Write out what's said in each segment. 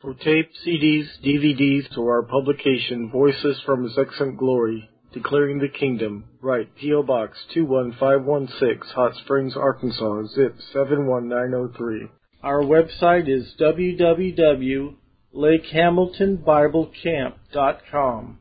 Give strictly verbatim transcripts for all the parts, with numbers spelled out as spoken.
For tape, C Ds, D V Ds, or our publication, Voices from His Excellent Glory, Declaring the Kingdom, write P O. Box two one five one six, Hot Springs, Arkansas, zip seven one nine zero three. Our website is w w w dot lake hamilton bible camp dot com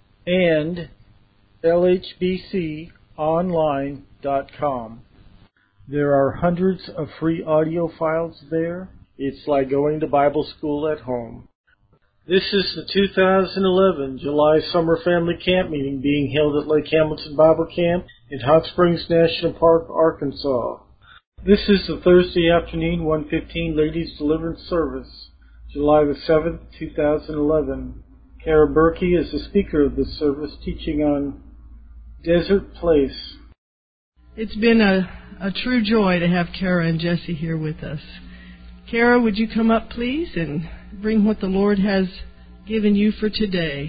and l h b c online dot com. There are hundreds of free audio files there. It's like going to Bible school at home. This is the two thousand eleven July Summer Family Camp Meeting being held at Lake Hamilton Bible Camp in Hot Springs National Park, Arkansas. This is the Thursday afternoon one fifteen Ladies Deliverance Service, July the seventh, two thousand eleven. Kara Berkey is the speaker of this service, teaching on Desert Place. It's been a, a true joy to have Kara and Jesse here with us. Kara, would you come up, please, and bring what the Lord has given you for today?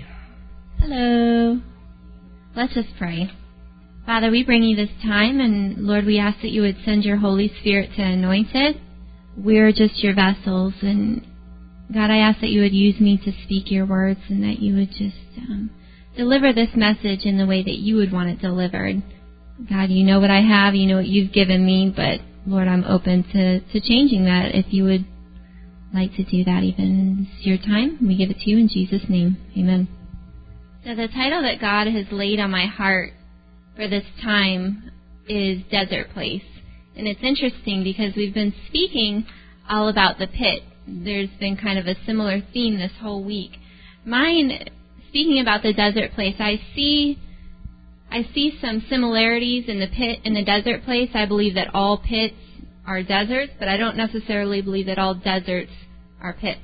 Hello. Let's just pray. Father, we bring you this time, and Lord, we ask that you would send your Holy Spirit to anoint it. We're just your vessels, and God, I ask that you would use me to speak your words, and that you would just um, deliver this message in the way that you would want it delivered. God, you know what I have, you know what you've given me, but Lord, I'm open to, to changing that if you would like to do that even. It's your time. We give it to you in Jesus' name. Amen. So the title that God has laid on my heart for this time is Desert Place. And it's interesting because we've been speaking all about the pit. There's been kind of a similar theme this whole week. Mine, speaking about the desert place, I see I see some similarities in the pit and the desert place. I believe that all pits are deserts, but I don't necessarily believe that all deserts are pits.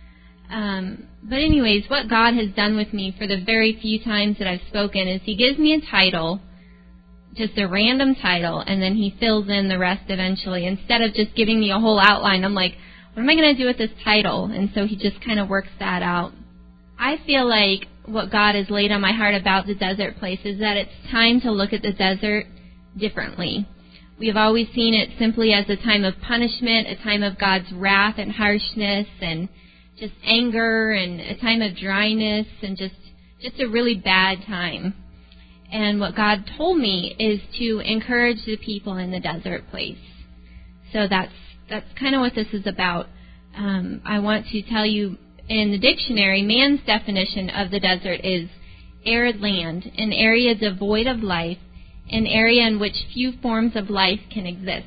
Um, but anyways, what God has done with me for the very few times that I've spoken is He gives me a title, just a random title, and then He fills in the rest eventually. Instead of just giving me a whole outline, I'm like, what am I going to do with this title? And so He just kind of works that out. I feel like what God has laid on my heart about the desert place is that it's time to look at the desert differently. We have always seen it simply as a time of punishment, a time of God's wrath and harshness and just anger, and a time of dryness, and just, just a really bad time. And what God told me is to encourage the people in the desert place. So that's that's kind of what this is about. Um, I want to tell you, in the dictionary, man's definition of the desert is arid land, an area devoid of life, an area in which few forms of life can exist.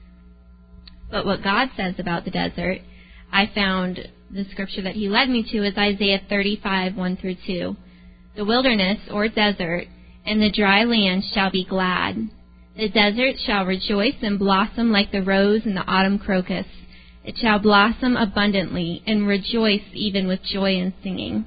But what God says about the desert, I found the scripture that He led me to is Isaiah thirty-five, one through two. The wilderness, or desert, and the dry land shall be glad. The desert shall rejoice and blossom like the rose and the autumn crocus. It shall blossom abundantly and rejoice even with joy and singing.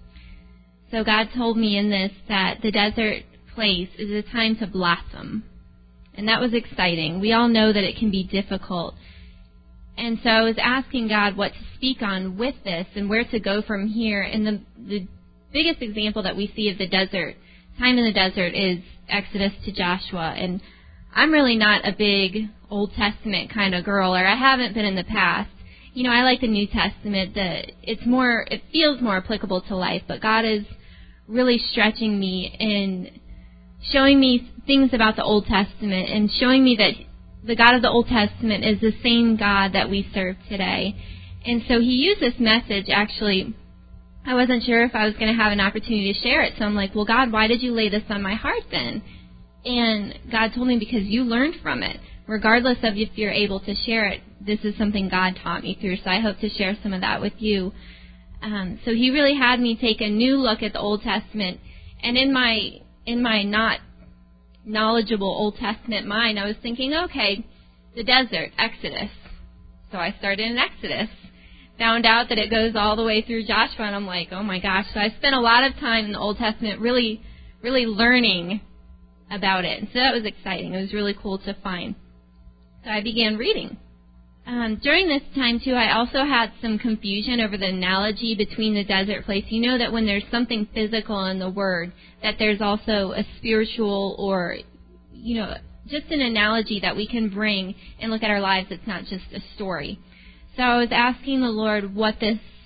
So God told me in this that the desert place is a time to blossom. And that was exciting. We all know that it can be difficult. And so I was asking God what to speak on with this and where to go from here. And the, the biggest example that we see of the desert, time in the desert, is Exodus to Joshua. And I'm really not a big Old Testament kind of girl, or I haven't been in the past. You know, I like the New Testament. The, it's more, it feels more applicable to life, but God is really stretching me and showing me things about the Old Testament and showing me that the God of the Old Testament is the same God that we serve today. And so He used this message, actually, I wasn't sure if I was going to have an opportunity to share it, so I'm like, well, God, why did you lay this on my heart then? And God told me, because you learned from it. Regardless of if you're able to share it, this is something God taught me through, so I hope to share some of that with you. Um, so He really had me take a new look at the Old Testament, and in my in my not knowledgeable Old Testament mind, I was thinking, okay, the desert, Exodus. So I started in Exodus, found out that it goes all the way through Joshua, and I'm like, oh my gosh. So I spent a lot of time in the Old Testament really, really learning about it. And so that was exciting. It was really cool to find. So I began reading. Um, during this time, too, I also had some confusion over the analogy between the desert place. You know that when there's something physical in the Word, that there's also a spiritual or, you know, just an analogy that we can bring and look at our lives. It's not just a story. So I was asking the Lord what this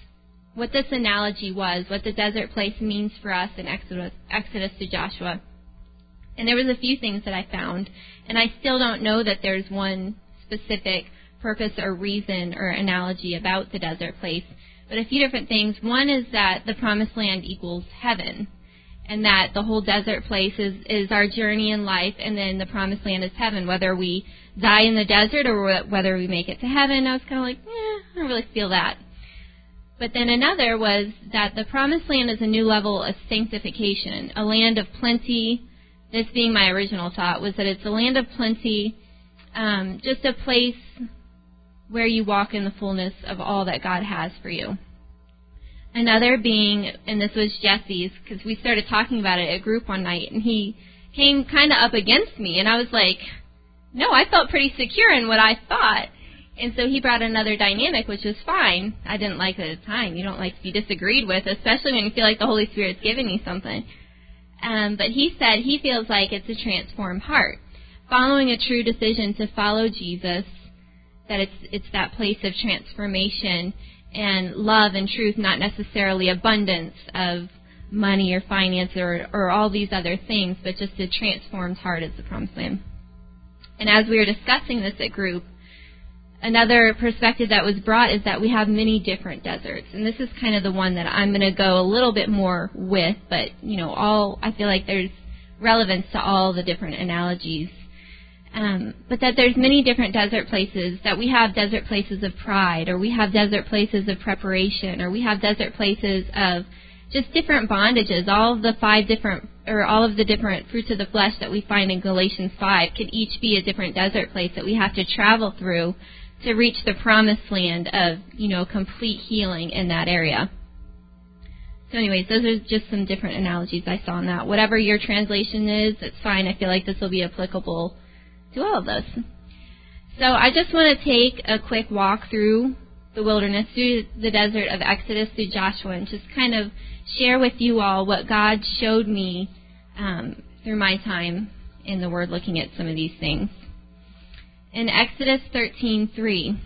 what this analogy was, what the desert place means for us in Exodus, Exodus to Joshua. And there was a few things that I found, and I still don't know that there's one specific purpose or reason or analogy about the desert place, but a few different things. One is that the promised land equals heaven, and that the whole desert place is, is our journey in life, and then the promised land is heaven, whether we die in the desert or whether we make it to heaven. I was kind of like, eh, I don't really feel that. But then another was that the promised land is a new level of sanctification, a land of plenty. This being my original thought, was that it's a land of plenty, um, just a place where you walk in the fullness of all that God has for you. Another being, and this was Jesse's, because we started talking about it at group one night, and he came kind of up against me, and I was like, no, I felt pretty secure in what I thought. And so he brought another dynamic, which was fine. I didn't like it at the time. You don't like to be disagreed with, especially when you feel like the Holy Spirit's giving you something. Um, but he said he feels like it's a transformed heart. Following a true decision to follow Jesus, that it's it's that place of transformation and love and truth, not necessarily abundance of money or finance or, or all these other things, but just a transformed heart is the promised land. And as we were discussing this at group, another perspective that was brought is that we have many different deserts. And this is kind of the one that I'm going to go a little bit more with, but, you know, all I feel like there's relevance to all the different analogies. Um, but that there's many different desert places, that we have desert places of pride, or we have desert places of preparation, or we have desert places of just different bondages. All of the five different, or all of the different fruits of the flesh that we find in Galatians five could each be a different desert place that we have to travel through to reach the promised land of, you know, complete healing in that area. So anyways, those are just some different analogies I saw in that. Whatever your translation is, it's fine. I feel like this will be applicable to all of those. So I just want to take a quick walk through the wilderness, through the desert of Exodus through Joshua, and just kind of share with you all what God showed me um, through my time in the Word looking at some of these things. In Exodus thirteen three,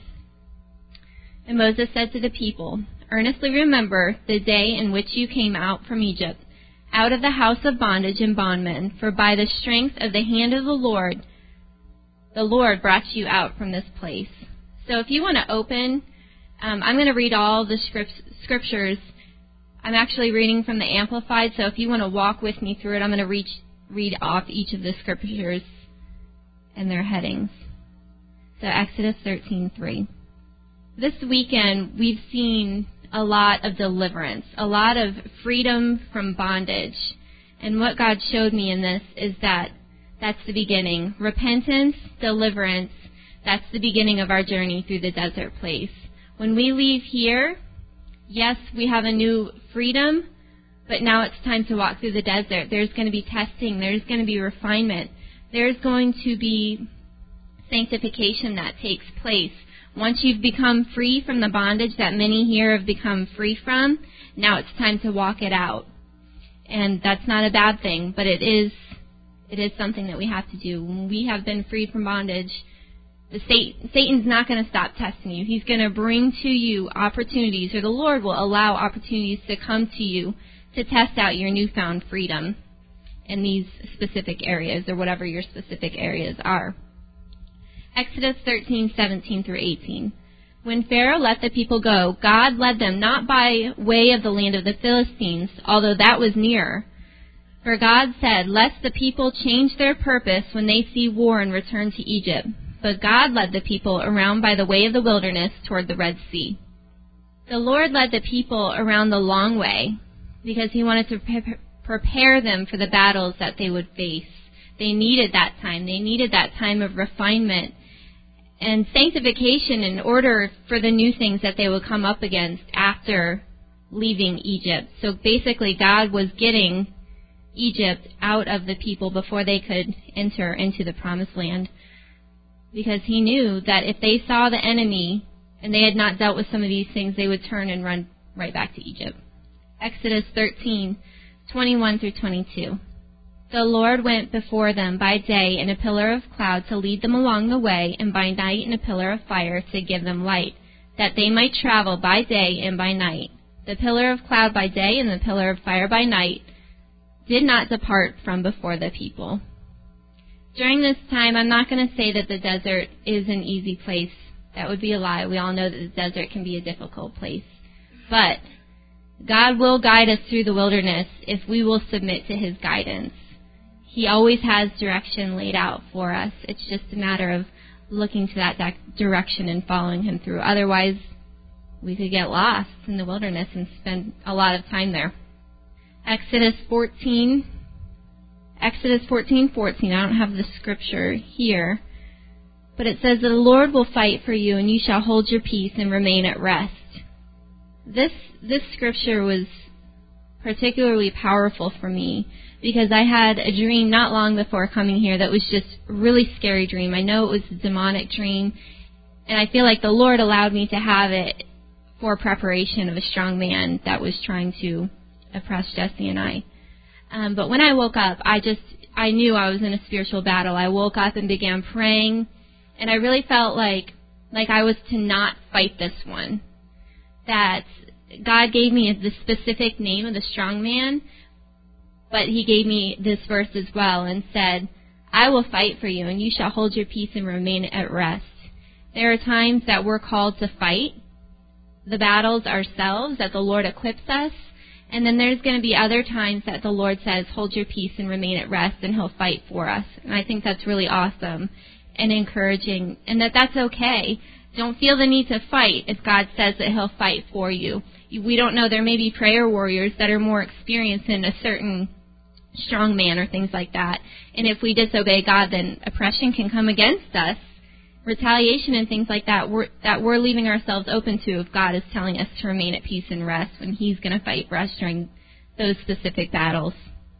and Moses said to the people, "Earnestly remember the day in which you came out from Egypt, out of the house of bondage and bondmen, for by the strength of the hand of the Lord, the Lord brought you out from this place." So if you want to open, um, I'm going to read all the scripts, scriptures. I'm actually reading from the Amplified, so if you want to walk with me through it, I'm going to reach, read off each of the scriptures and their headings. So Exodus thirteen three. This weekend, we've seen a lot of deliverance, a lot of freedom from bondage. And what God showed me in this is that that's the beginning. Repentance, deliverance, that's the beginning of our journey through the desert place. When we leave here, yes, we have a new freedom, but now it's time to walk through the desert. There's going to be testing. There's going to be refinement. There's going to be sanctification that takes place. Once you've become free from the bondage that many here have become free from, now it's time to walk it out. And that's not a bad thing, but it is It is something that we have to do. When we have been freed from bondage, the Satan, Satan's not going to stop testing you. He's going to bring to you opportunities, or the Lord will allow opportunities to come to you to test out your newfound freedom in these specific areas, or whatever your specific areas are. Exodus thirteen seventeen through eighteen. When Pharaoh let the people go, God led them not by way of the land of the Philistines, although that was nearer. For God said, "Lest the people change their purpose when they see war and return to Egypt." But God led the people around by the way of the wilderness toward the Red Sea. The Lord led the people around the long way because He wanted to pre- prepare them for the battles that they would face. They needed that time. They needed that time of refinement and sanctification in order for the new things that they would come up against after leaving Egypt. So basically, God was getting Egypt out of the people before they could enter into the promised land, because He knew that if they saw the enemy and they had not dealt with some of these things, they would turn and run right back to Egypt. Exodus thirteen twenty-one through twenty-two. The Lord went before them by day in a pillar of cloud to lead them along the way, and by night in a pillar of fire to give them light, that they might travel by day and by night. The pillar of cloud by day and the pillar of fire by night did not depart from before the people. During this time, I'm not going to say that the desert is an easy place. That would be a lie. We all know that the desert can be a difficult place. But God will guide us through the wilderness if we will submit to his guidance. He always has direction laid out for us. It's just a matter of looking to that direction and following him through. Otherwise, we could get lost in the wilderness and spend a lot of time there. Exodus fourteen. Exodus fourteen fourteen. I don't have the scripture here. But it says that the Lord will fight for you, and you shall hold your peace and remain at rest. This this scripture was particularly powerful for me because I had a dream not long before coming here that was just a really scary dream. I know it was a demonic dream, and I feel like the Lord allowed me to have it for preparation of a strong man that was trying to oppress Jesse and I. Um, but when I woke up, I just, I knew I was in a spiritual battle. I woke up and began praying, and I really felt like, like I was to not fight this one. That God gave me the specific name of the strong man, but he gave me this verse as well and said, I will fight for you, and you shall hold your peace and remain at rest. There are times that we're called to fight the battles ourselves, that the Lord equips us, and then there's going to be other times that the Lord says, hold your peace and remain at rest, and he'll fight for us. And I think that's really awesome and encouraging, and that that's okay. Don't feel the need to fight if God says that he'll fight for you. We don't know. There may be prayer warriors that are more experienced in a certain strong man or things like that. And if we disobey God, then oppression can come against us. Retaliation and things like that we're, that we're leaving ourselves open to if God is telling us to remain at peace and rest when he's going to fight for us during those specific battles.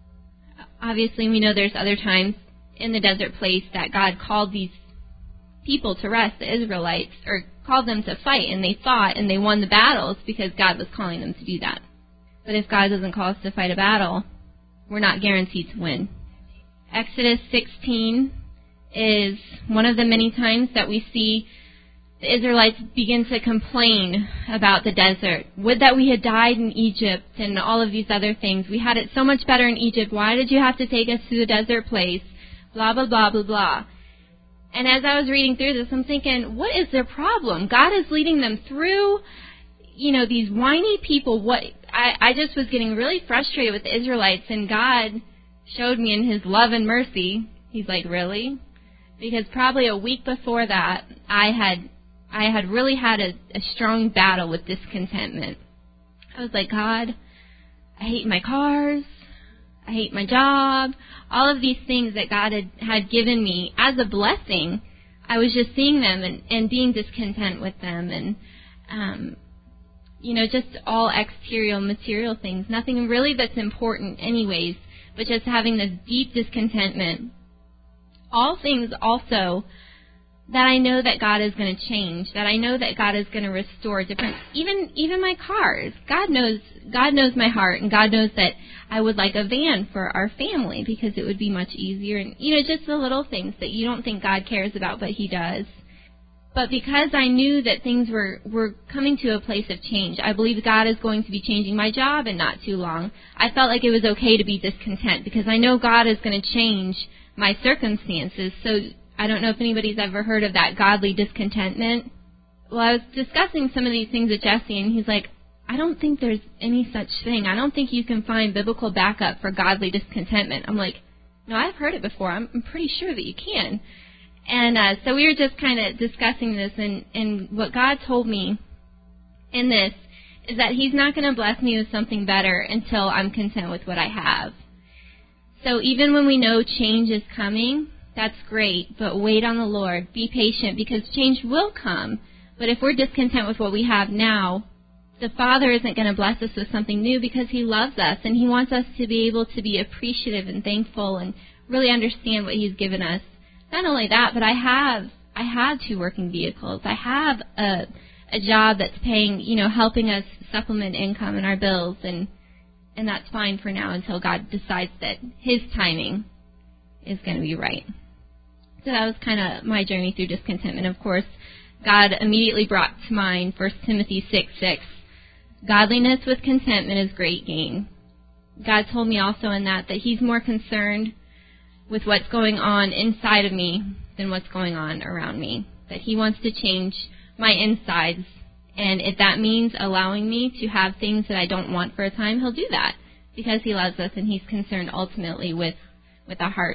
Obviously, we know there's other times in the desert place that God called these people to rest, the Israelites, or called them to fight, and they fought and they won the battles because God was calling them to do that. But if God doesn't call us to fight a battle, we're not guaranteed to win. Exodus sixteen is one of the many times that we see the Israelites begin to complain about the desert. Would that we had died in Egypt and all of these other things. We had it so much better in Egypt. Why did you have to take us to the desert place? Blah, blah, blah, blah, blah. And as I was reading through this, I'm thinking, what is their problem? God is leading them through, you know, these whiny people. What I, I just was getting really frustrated with the Israelites, and God showed me in his love and mercy. He's like, really? Because probably a week before that, I had I had really had a, a strong battle with discontentment. I was like, God, I hate my cars. I hate my job. All of these things that God had, had given me as a blessing, I was just seeing them and, and being discontent with them. And, um, you know, just all exterior material things. Nothing really that's important anyways, but just having this deep discontentment. All things also that I know that God is going to change, that I know that God is going to restore different, even even my cars. God knows God knows my heart, and God knows that I would like a van for our family because it would be much easier. And, you know, just the little things that you don't think God cares about, but he does. But because I knew that things were, were coming to a place of change, I believe God is going to be changing my job in not too long. I felt like it was okay to be discontent because I know God is going to change my circumstances. So I don't know if anybody's ever heard of that godly discontentment. Well, I was discussing some of these things with Jesse, and he's like, I don't think there's any such thing. I don't think you can find biblical backup for godly discontentment. I'm like, no, I've heard it before. I'm, I'm pretty sure that you can. And uh, so we were just kind of discussing this, and, and what God told me in this is that he's not going to bless me with something better until I'm content with what I have. So even when we know change is coming, that's great, but wait on the Lord. Be patient, because change will come. But if we're discontent with what we have now, the Father isn't going to bless us with something new because he loves us, and he wants us to be able to be appreciative and thankful and really understand what he's given us. Not only that, but I have I have two working vehicles. I have a a job that's paying, you know, helping us supplement income and our bills, and and that's fine for now until God decides that his timing is going to be right. So that was kind of my journey through discontentment. Of course, God immediately brought to mind First Timothy six six. Godliness with contentment is great gain. God told me also in that that he's more concerned with what's going on inside of me than what's going on around me. That he wants to change my insides. And if that means allowing me to have things that I don't want for a time, he'll do that. Because he loves us and he's concerned ultimately with, with our hearts.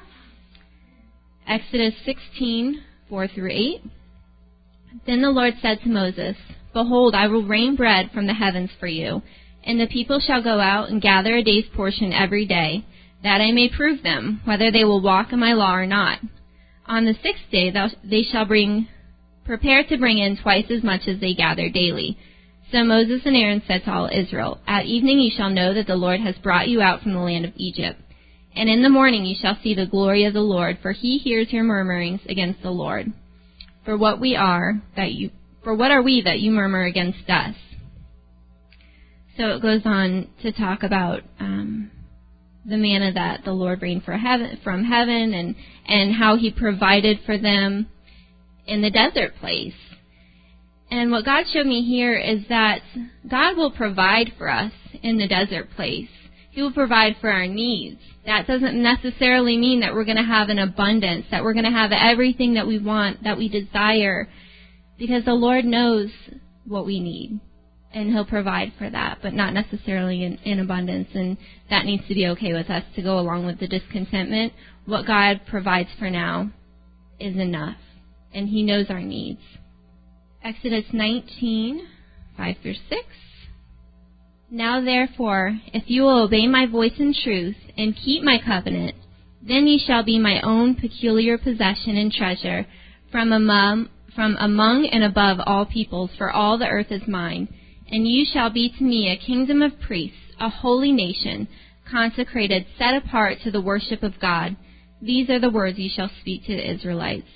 Exodus sixteen, four through eight. Then the Lord said to Moses, Behold, I will rain bread from the heavens for you, and the people shall go out and gather a day's portion every day, that I may prove them, whether they will walk in my law or not. On the sixth day thou, they shall bring, prepare to bring in twice as much as they gather daily. So Moses and Aaron said to all Israel, At evening ye shall know that the Lord has brought you out from the land of Egypt. And in the morning ye shall see the glory of the Lord, for he hears your murmurings against the Lord. For what we are that you, for what are we that you murmur against us? So it goes on to talk about um, the manna that the Lord rained for heaven, from heaven, and and how he provided for them in the desert place. And what God showed me here is that God will provide for us in the desert place. He will provide for our needs. That doesn't necessarily mean that we're going to have an abundance, that we're going to have everything that we want, that we desire, because the Lord knows what we need, and he'll provide for that, but not necessarily in, in abundance, and that needs to be okay with us to go along with the discontentment. What God provides for now is enough, and he knows our needs. Exodus nineteen, five through six. Now therefore, if you will obey my voice in truth, and keep my covenant, then ye shall be my own peculiar possession and treasure from among, from among and above all peoples, for all the earth is mine. And you shall be to me a kingdom of priests, a holy nation, consecrated, set apart to the worship of God. These are the words you shall speak to the Israelites.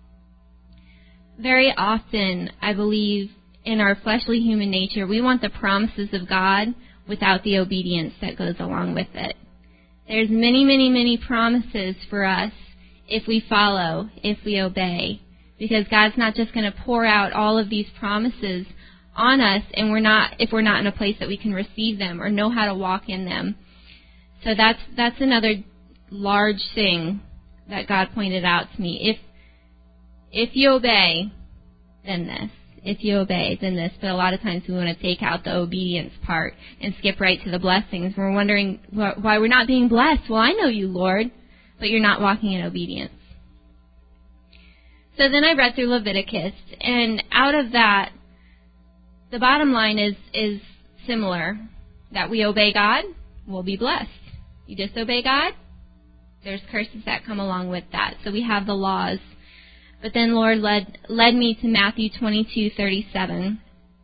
Very often, I believe, in our fleshly human nature, we want the promises of God without the obedience that goes along with it. There's many, many, many promises for us if we follow, if we obey, because God's not just going to pour out all of these promises on us, and we're not, if we're not in a place that we can receive them or know how to walk in them. So that's that's another large thing that God pointed out to me. If if you obey, then this. If you obey, then this. But a lot of times we want to take out the obedience part and skip right to the blessings. We're wondering why we're not being blessed. Well, I know you, Lord, but you're not walking in obedience. So then I read through Leviticus, and out of that, the bottom line is is similar, that we obey God, we'll be blessed. You disobey God, there's curses that come along with that. So we have the laws. But then Lord led led me to Matthew twenty-two thirty-seven.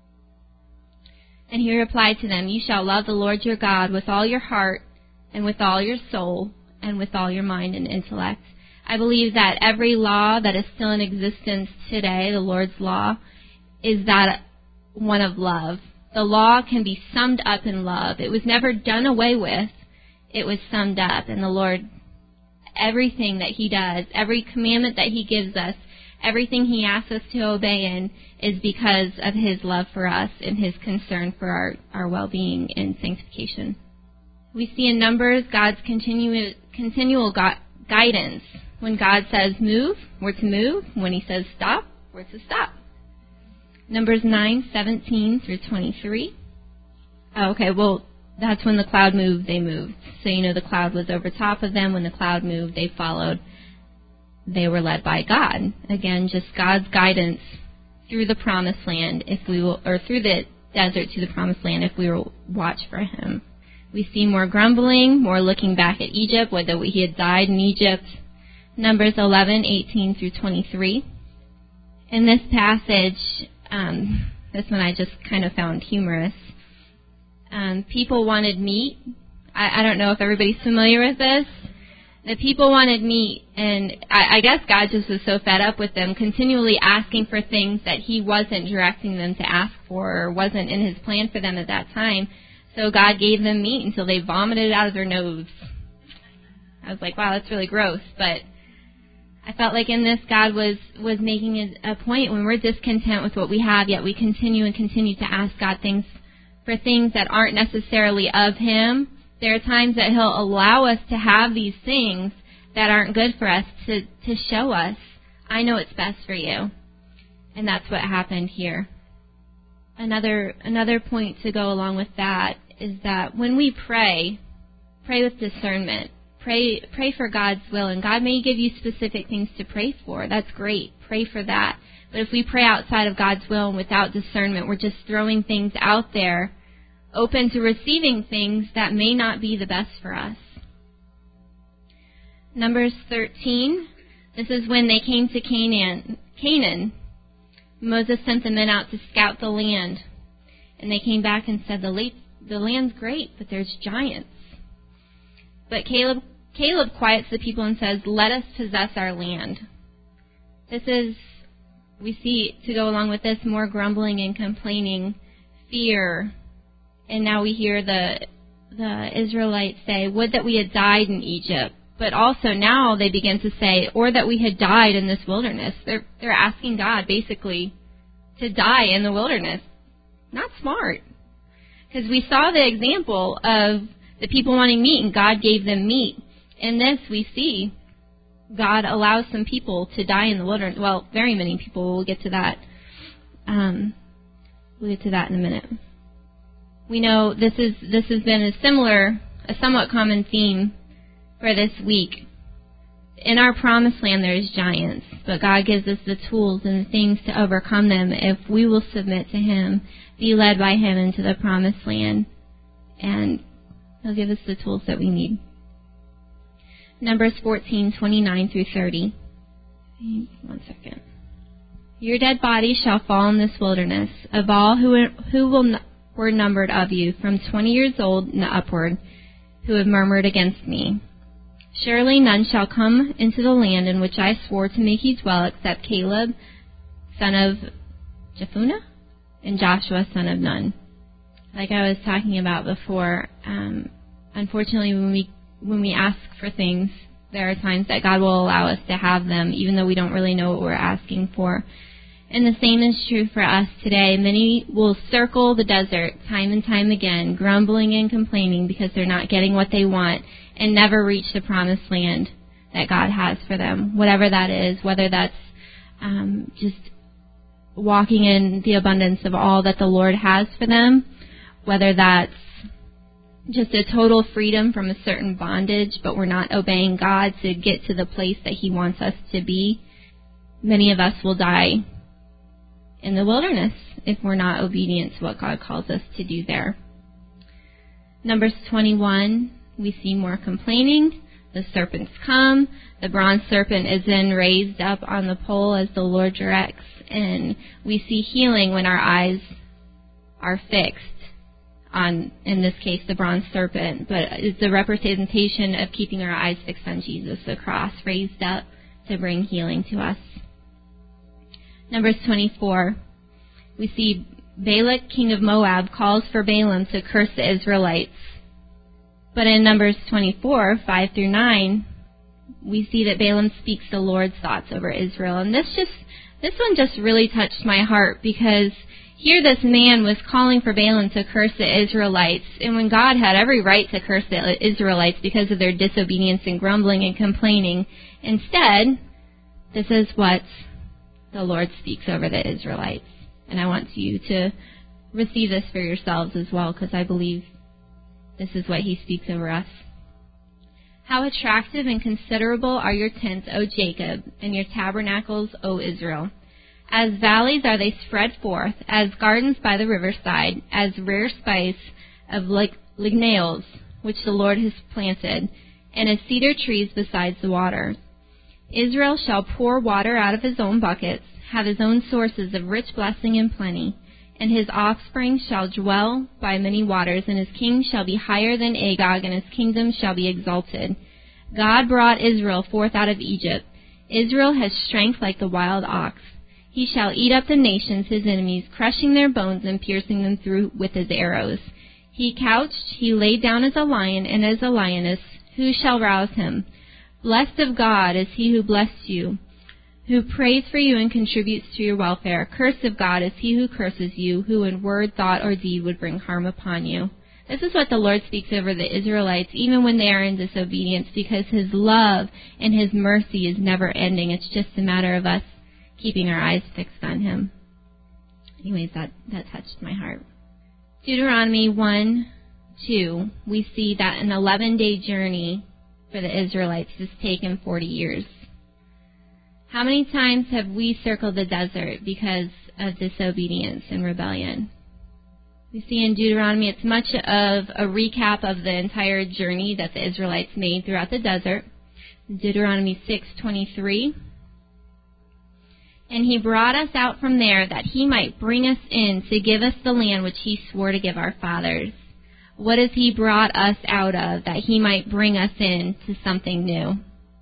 And he replied to them, You shall love the Lord your God with all your heart and with all your soul and with all your mind and intellect. I believe that every law that is still in existence today, the Lord's law, is that one of love. The law can be summed up in love. It was never done away with. It was summed up. And the Lord, everything that he does, every commandment that he gives us, everything he asks us to obey in is because of his love for us and his concern for our, our well-being and sanctification. We see in Numbers God's continu- continual gu- guidance. When God says move, we're to move. When he says stop, we're to stop. Numbers nine seventeen through twenty-three. Oh, okay, well, that's when the cloud moved, they moved. So, you know, the cloud was over top of them. When the cloud moved, they followed. They were led by God. Again, just God's guidance through the promised land, if we will, or through the desert to the promised land, if we will watch for him. We see more grumbling, more looking back at Egypt, whether he had died in Egypt. Numbers eleven eighteen through twenty-three. In this passage, um, this one I just kind of found humorous. Um, people wanted meat. I, I don't know if everybody's familiar with this. The people wanted meat, and I, I guess God just was so fed up with them continually asking for things that he wasn't directing them to ask for or wasn't in his plan for them at that time. So God gave them meat until they vomited it out of their nose. I was like, wow, that's really gross. But I felt like in this, God was, was making a, a point when we're discontent with what we have, yet we continue and continue to ask God things for things that aren't necessarily of Him. There are times that He'll allow us to have these things that aren't good for us to, to show us, I know it's best for you. And that's what happened here. Another another point to go along with that is that when we pray, pray with discernment. Pray pray for God's will, and God may give you specific things to pray for. That's great. Pray for that. But if we pray outside of God's will and without discernment, we're just throwing things out there, open to receiving things that may not be the best for us. Numbers thirteen, this is when they came to Canaan. Canaan. Moses sent the men out to scout the land, and they came back and said, the, late, the land's great, but there's giants. But Caleb, Caleb quiets the people and says, let us possess our land. This is, we see, to go along with this, more grumbling and complaining, fear. And now we hear the the Israelites say, would that we had died in Egypt. But also now they begin to say, or that we had died in this wilderness. They're, they're asking God, basically, to die in the wilderness. Not smart. Because we saw the example of the people wanting meat, and God gave them meat. In this, we see God allows some people to die in the wilderness. Well, very many people. We'll get to that. Um, we'll get to that in a minute. We know this is this has been a similar, a somewhat common theme for this week. In our promised land, there's giants, but God gives us the tools and the things to overcome them if we will submit to Him, be led by Him into the promised land, and He'll give us the tools that we need. Numbers fourteen, twenty-nine through thirty. One second. Your dead bodies shall fall in this wilderness, of all who who will were numbered of you, from twenty years old and upward, who have murmured against me. Surely none shall come into the land in which I swore to make you dwell, except Caleb, son of Jephunneh, and Joshua, son of Nun. Like I was talking about before, um, unfortunately, when we when we ask for things, there are times that God will allow us to have them, even though we don't really know what we're asking for. And the same is true for us today. Many will circle the desert time and time again, grumbling and complaining because they're not getting what they want, and never reach the promised land that God has for them, whatever that is, whether that's um, just walking in the abundance of all that the Lord has for them, whether that's just a total freedom from a certain bondage, but we're not obeying God to get to the place that He wants us to be. Many of us will die in the wilderness if we're not obedient to what God calls us to do there. Numbers twenty-one, we see more complaining. The serpents come. The bronze serpent is then raised up on the pole as the Lord directs. And we see healing when our eyes are fixed on, in this case, the bronze serpent. But it's a representation of keeping our eyes fixed on Jesus, the cross raised up to bring healing to us. Numbers twenty-four, we see Balak, king of Moab, calls for Balaam to curse the Israelites. But in Numbers twenty-four, five through nine, we see that Balaam speaks the Lord's thoughts over Israel. And this just, this one just really touched my heart, because here this man was calling for Balaam to curse the Israelites, and when God had every right to curse the Israelites because of their disobedience and grumbling and complaining, instead, this is what the Lord speaks over the Israelites. And I want you to receive this for yourselves as well, because I believe this is what He speaks over us. How attractive and considerable are your tents, O Jacob, and your tabernacles, O Israel. As valleys are they spread forth, as gardens by the riverside, as rare spice of lignaeos, which the Lord has planted, and as cedar trees beside the water. Israel shall pour water out of his own buckets, have his own sources of rich blessing and plenty, and his offspring shall dwell by many waters, and his king shall be higher than Agag, and his kingdom shall be exalted. God brought Israel forth out of Egypt. Israel has strength like the wild ox. He shall eat up the nations, his enemies, crushing their bones and piercing them through with his arrows. He couched, he laid down as a lion and as a lioness. Who shall rouse him? Blessed of God is he who blessed you, who prays for you and contributes to your welfare. Cursed of God is he who curses you, who in word, thought, or deed would bring harm upon you. This is what the Lord speaks over the Israelites, even when they are in disobedience, because his love and his mercy is never ending. It's just a matter of us keeping our eyes fixed on him. Anyways, that, that touched my heart. Deuteronomy one, two, we see that an eleven-day journey for the Israelites has taken forty years. How many times have we circled the desert because of disobedience and rebellion? We see in Deuteronomy it's much of a recap of the entire journey that the Israelites made throughout the desert. Deuteronomy six twenty-three. And he brought us out from there that he might bring us in to give us the land which he swore to give our fathers. What has he brought us out of that he might bring us in to something new?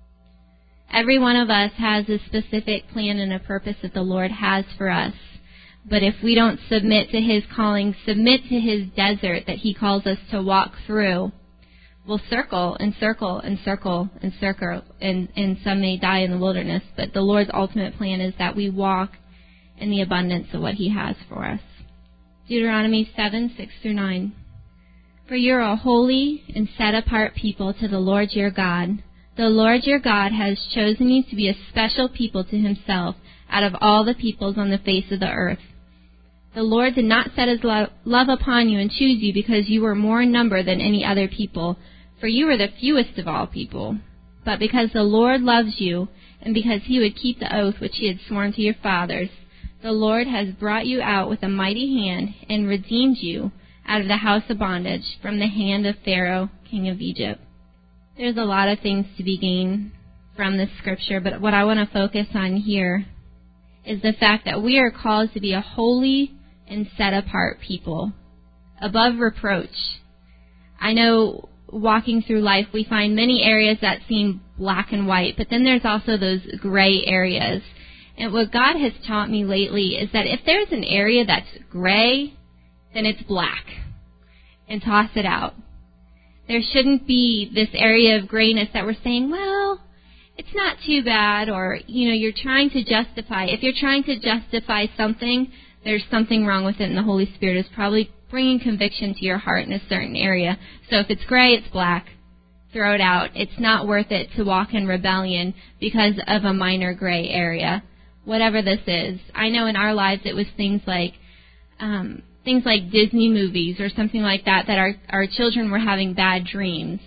Every one of us has a specific plan and a purpose that the Lord has for us. But if we don't submit to his calling, submit to his desert that he calls us to walk through, we'll circle and circle and circle and circle, and, and some may die in the wilderness. But the Lord's ultimate plan is that we walk in the abundance of what he has for us. Deuteronomy seven, six through nine. For you are a holy and set-apart people to the Lord your God. The Lord your God has chosen you to be a special people to himself out of all the peoples on the face of the earth. The Lord did not set his lo- love upon you and choose you because you were more in number than any other people, for you were the fewest of all people. But because the Lord loves you, and because he would keep the oath which he had sworn to your fathers, the Lord has brought you out with a mighty hand and redeemed you out of the house of bondage from the hand of Pharaoh, king of Egypt. There's a lot of things to be gained from this scripture, but what I want to focus on here is the fact that we are called to be a holy and set-apart people, above reproach. I know walking through life we find many areas that seem black and white, but then there's also those gray areas. And what God has taught me lately is that if there's an area that's gray, then it's black, and toss it out. There shouldn't be this area of grayness that we're saying, well, it's not too bad, or, you know, you're trying to justify. If you're trying to justify something, there's something wrong with it, and the Holy Spirit is probably bringing conviction to your heart in a certain area. So if it's gray, it's black. Throw it out. It's not worth it to walk in rebellion because of a minor gray area, whatever this is. I know in our lives it was things like um, things like Disney movies or something like that, that our, our children were having bad dreams.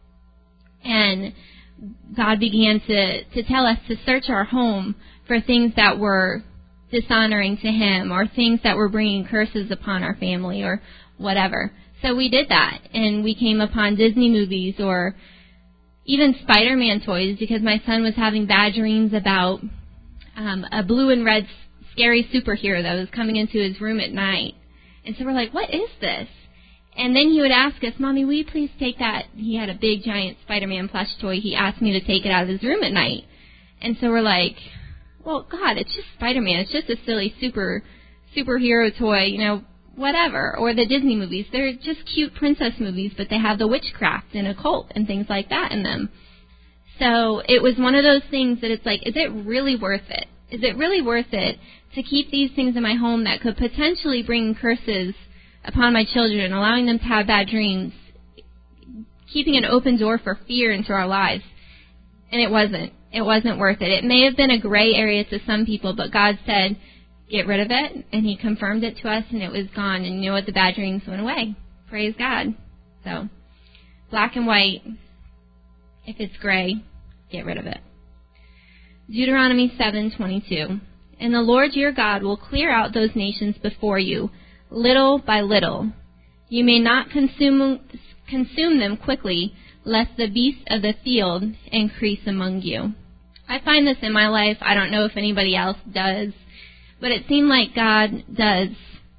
And God began to, to tell us to search our home for things that were dishonoring to him, or things that were bringing curses upon our family, or whatever. So we did that, and we came upon Disney movies or even Spider-Man toys, because my son was having bad dreams about um, a blue and red scary superhero that was coming into his room at night. And so we're like, what is this? And then he would ask us, Mommy, will you please take that? He had a big, giant Spider-Man plush toy. He asked me to take it out of his room at night. And so we're like, well, God, it's just Spider-Man. It's just a silly super superhero toy, you know, whatever. Or the Disney movies. They're just cute princess movies, but they have the witchcraft and occult and things like that in them. So it was one of those things that it's like, is it really worth it? Is it really worth it to keep these things in my home that could potentially bring curses upon my children, allowing them to have bad dreams, keeping an open door for fear into our lives? And it wasn't. It wasn't worth it. It may have been a gray area to some people, but God said, get rid of it, and he confirmed it to us, and it was gone. And you know what? The bad dreams went away. Praise God. So, black and white, if it's gray, get rid of it. Deuteronomy seven twenty-two. And the Lord your God will clear out those nations before you, little by little. You may not consume, consume them quickly, lest the beasts of the field increase among you. I find this in my life. I don't know if anybody else does, but it seemed like God does,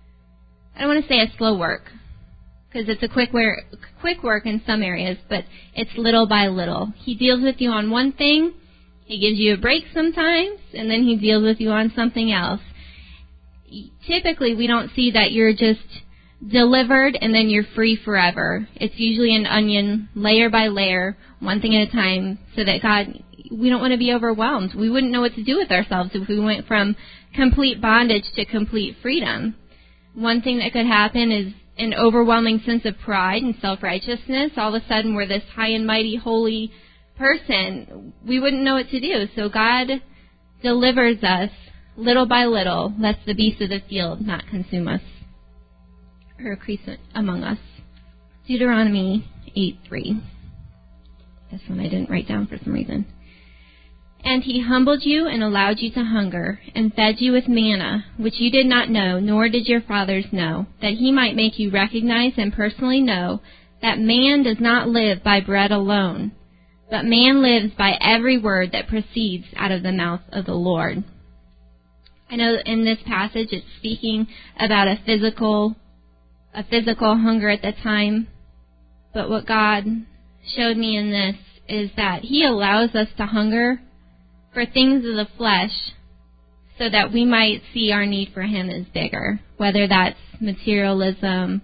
I don't want to say a slow work, because it's a quick work, quick work in some areas, but it's little by little. He deals with you on one thing, he gives you a break sometimes, and then he deals with you on something else. Typically, we don't see that you're just delivered and then you're free forever. It's usually an onion, layer by layer, one thing at a time, so that God we don't want to be overwhelmed. We wouldn't know what to do with ourselves if we went from complete bondage to complete freedom. One thing that could happen is an overwhelming sense of pride and self-righteousness. All of a sudden, we're this high and mighty, holy person. We wouldn't know what to do. So God delivers us little by little, lest the beasts of the field not consume us or increase among us. Deuteronomy eight three. This one I didn't write down for some reason. And he humbled you and allowed you to hunger, and fed you with manna, which you did not know, nor did your fathers know, that he might make you recognize and personally know that man does not live by bread alone, but man lives by every word that proceeds out of the mouth of the Lord. I know in this passage it's speaking about a physical, a physical hunger at the time, but what God showed me in this is that he allows us to hunger for things of the flesh so that we might see our need for him as bigger, whether that's materialism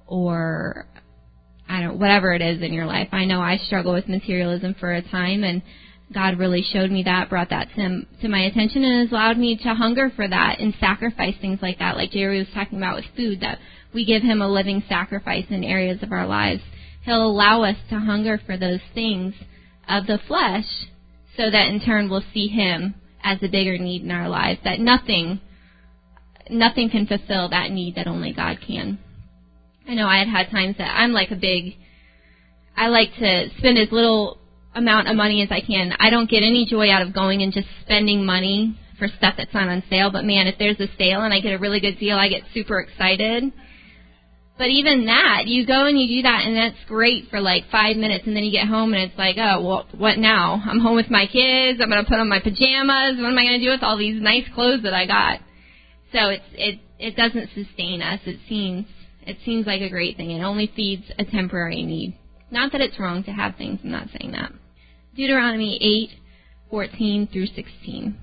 or I don't whatever it is in your life. I know I struggle with materialism for a time, and God really showed me that, brought that to, to my attention, and has allowed me to hunger for that and sacrifice things like that, like Jerry was talking about with food, that we give him a living sacrifice in areas of our lives. He'll allow us to hunger for those things of the flesh so that in turn we'll see him as a bigger need in our lives, that nothing, nothing can fulfill that need that only God can. I know I had had times that I'm like a big, I like to spend as little amount of money as I can. I don't get any joy out of going and just spending money for stuff that's not on sale, but man, if there's a sale and I get a really good deal, I get super excited. But even that, you go and you do that, and that's great for like five minutes, and then you get home, and it's like, oh, well, what now? I'm home with my kids. I'm going to put on my pajamas. What am I going to do with all these nice clothes that I got? So it's, it it doesn't sustain us. It seems it seems like a great thing. It only feeds a temporary need. Not that it's wrong to have things. I'm not saying that. Deuteronomy eight fourteen through sixteen.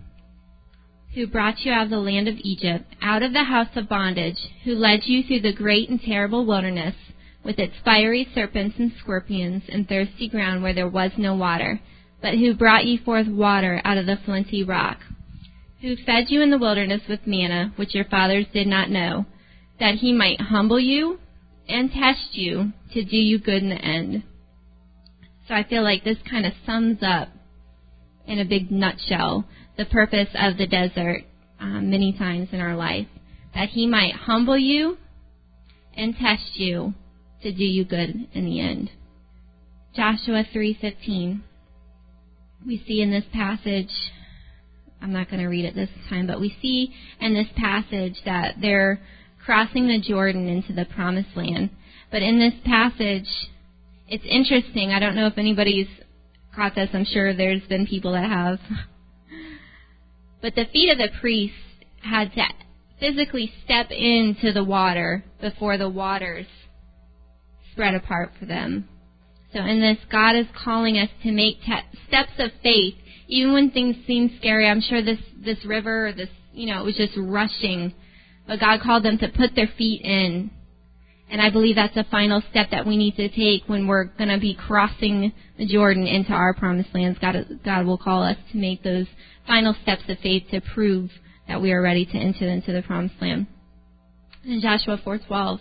Who brought you out of the land of Egypt, out of the house of bondage, who led you through the great and terrible wilderness, with its fiery serpents and scorpions, and thirsty ground where there was no water, but who brought you forth water out of the flinty rock, who fed you in the wilderness with manna, which your fathers did not know, that he might humble you and test you to do you good in the end. So I feel like this kind of sums up, in a big nutshell, the purpose of the desert um, many times in our life, that he might humble you and test you to do you good in the end. Joshua three fifteen. We see in this passage, I'm not going to read it this time, but we see in this passage that they're crossing the Jordan into the promised land. But in this passage, it's interesting. I don't know if anybody's caught this. I'm sure there's been people that have. But the feet of the priests had to physically step into the water before the waters spread apart for them. So in this, God is calling us to make te- steps of faith, even when things seem scary. I'm sure this, this river, or this, you know, it was just rushing. But God called them to put their feet in. And I believe that's a final step that we need to take when we're going to be crossing the Jordan into our promised lands. God, God will call us to make those final steps of faith to prove that we are ready to enter into the promised land. In Joshua four twelve,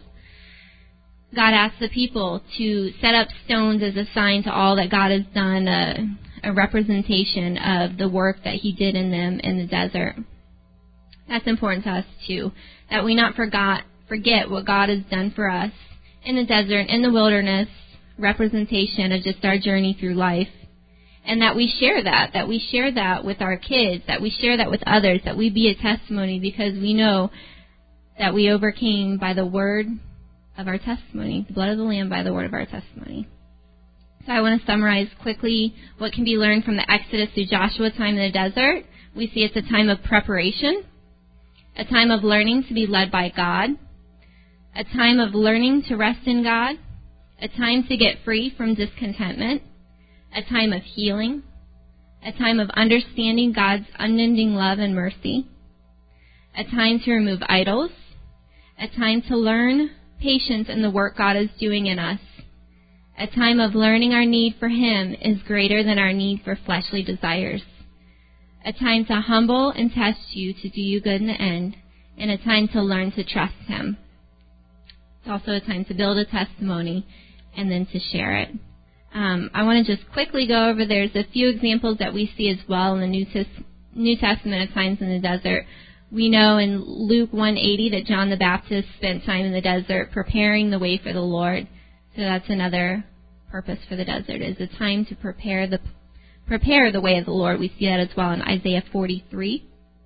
God asked the people to set up stones as a sign to all that God has done, a, a representation of the work that he did in them in the desert. That's important to us too, that we not forgot forget what God has done for us in the desert, in the wilderness, representation of just our journey through life. And that we share that, that we share that with our kids, that we share that with others, that we be a testimony, because we know that we overcame by the word of our testimony, the blood of the Lamb by the word of our testimony. So I want to summarize quickly what can be learned from the Exodus through Joshua's time in the desert. We see it's a time of preparation, a time of learning to be led by God, a time of learning to rest in God, a time to get free from discontentment, a time of healing, a time of understanding God's unending love and mercy, a time to remove idols, a time to learn patience in the work God is doing in us, A time of learning our need for Him is greater than our need for fleshly desires. A time to humble and test you to do you good in the end, and a time to learn to trust Him. It's also a time to build a testimony and then to share it. Um, I want to just quickly go over, there's a few examples that we see as well in the New, Tes- New Testament of times in the desert. We know in Luke one eighty that John the Baptist spent time in the desert preparing the way for the Lord. So that's another purpose for the desert, is a time to prepare the prepare the way of the Lord. We see that as well in Isaiah forty-three.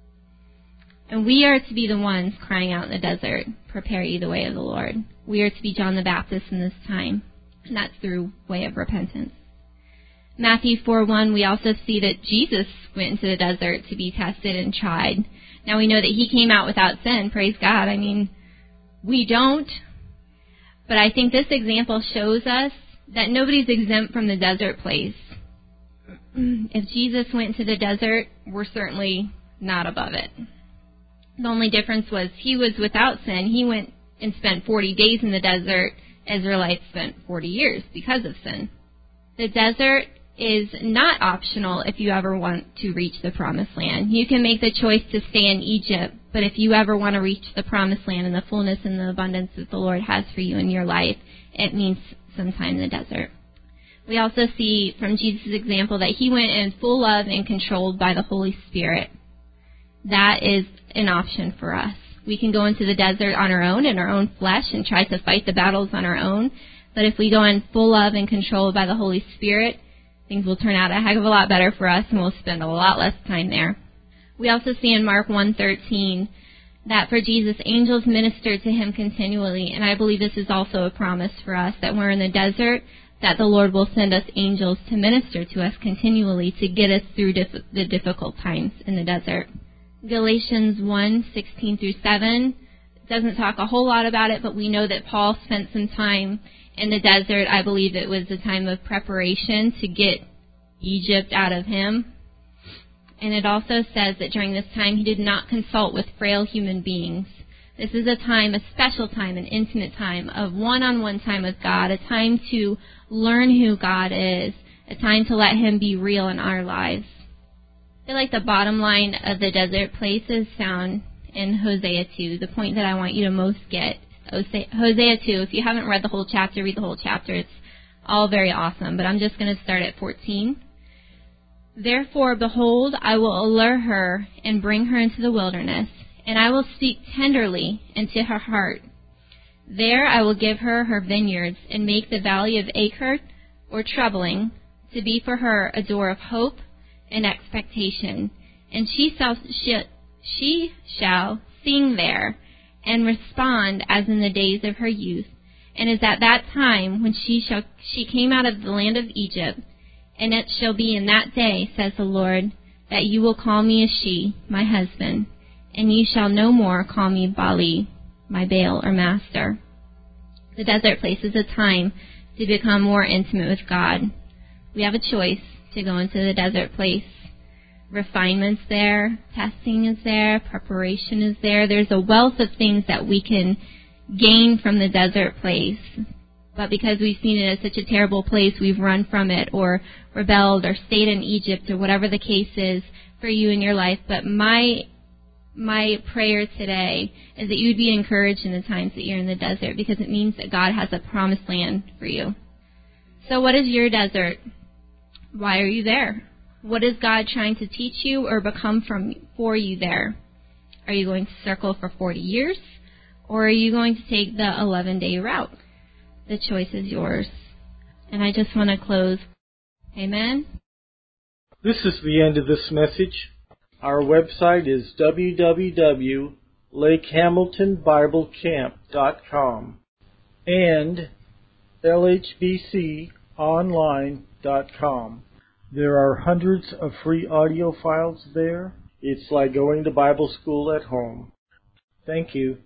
And we are to be the ones crying out in the desert, prepare ye the way of the Lord. We are to be John the Baptist in this time, and that's through way of repentance. Matthew four one, we also see that Jesus went into the desert to be tested and tried. Now we know that He came out without sin, praise God. I mean, we don't. But I think this example shows us that nobody's exempt from the desert place. If Jesus went to the desert, we're certainly not above it. The only difference was He was without sin. He went and spent forty days in the desert. Israelites spent forty years because of sin. The desert is not optional if you ever want to reach the promised land. You can make the choice to stay in Egypt, but if you ever want to reach the promised land and the fullness and the abundance that the Lord has for you in your life, it means some time in the desert. We also see from Jesus' example that He went in full love and controlled by the Holy Spirit. That is an option for us. We can go into the desert on our own, in our own flesh, and try to fight the battles on our own. But if we go in full love and controlled by the Holy Spirit, things will turn out a heck of a lot better for us, and we'll spend a lot less time there. We also see in Mark one thirteen that for Jesus, angels ministered to Him continually. And I believe this is also a promise for us, that we're in the desert, that the Lord will send us angels to minister to us continually to get us through dif- the difficult times in the desert. Galatians one sixteen through seven doesn't talk a whole lot about it, but we know that Paul spent some time in the desert. I believe it was a time of preparation to get Egypt out of him. And it also says that during this time he did not consult with frail human beings. This is a time, a special time, an intimate time of one-on-one time with God, a time to learn who God is, a time to let Him be real in our lives. I feel like the bottom line of the desert place is found in Hosea two, the point that I want you to most get. Hosea two, if you haven't read the whole chapter, read the whole chapter. It's all very awesome, but I'm just going to start at fourteen. Therefore, behold, I will allure her and bring her into the wilderness, and I will speak tenderly into her heart. There I will give her her vineyards, and make the valley of Achor, or troubling, to be for her a door of hope and expectation. And she shall, she, she shall sing there, and respond as in the days of her youth, and as at that time when she shall she came out of the land of Egypt. And it shall be in that day, says the Lord, that you will call me a she, my husband, and ye shall no more call me Bali, my Baal or master. The desert place is a time to become more intimate with God. We have a choice to go into the desert place. Refinement's there, testing is there, preparation is there. There's a wealth of things that we can gain from the desert place. But because we've seen it as such a terrible place, we've run from it or rebelled or stayed in Egypt or whatever the case is for you in your life. But my my prayer today is that you would be encouraged in the times that you're in the desert, because it means that God has a promised land for you. So what is your desert? Why are you there? What is God trying to teach you or become from for you there? Are you going to circle for forty years, or are you going to take the eleven-day route? The choice is yours. And I just want to close. Amen. This is the end of this message. Our website is w w w dot lake hamilton bible camp dot com and l h b c online dot com. There are hundreds of free audio files there. It's like going to Bible school at home. Thank you.